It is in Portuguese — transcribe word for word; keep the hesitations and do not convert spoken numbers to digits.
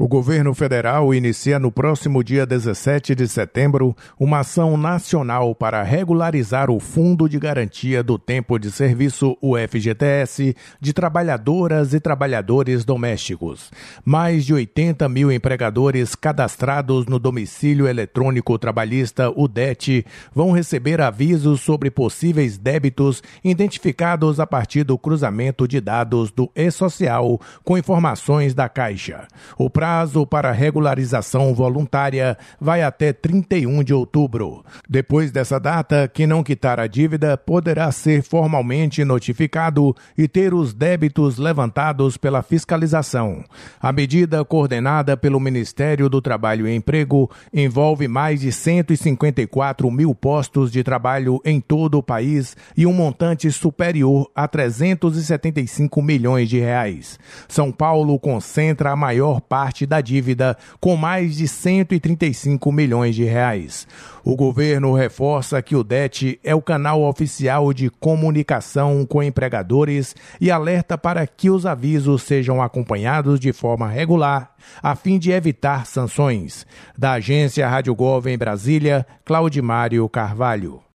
O governo federal inicia no próximo dia dezessete de setembro uma ação nacional para regularizar o Fundo de Garantia do Tempo de Serviço, o F G T S, de trabalhadoras e trabalhadores domésticos. Mais de oitenta mil empregadores cadastrados no Domicílio Eletrônico Trabalhista, o D E T, vão receber avisos sobre possíveis débitos identificados a partir do cruzamento de dados do E-Social com informações da Caixa. O prazo para regularização voluntária vai até trinta e um de outubro. Depois dessa data, quem não quitar a dívida poderá ser formalmente notificado e ter os débitos levantados pela fiscalização. A medida, coordenada pelo Ministério do Trabalho e Emprego, envolve mais de cento e cinquenta e quatro mil postos de trabalho em todo o país e um montante superior a trezentos e setenta e cinco milhões de reais. São Paulo concentra a maior parte da dívida, com mais de cento e trinta e cinco milhões de reais. O governo reforça que o D E T é o canal oficial de comunicação com empregadores e alerta para que os avisos sejam acompanhados de forma regular, a fim de evitar sanções. Da agência Rádio Gov em Brasília, Claudimário Carvalho.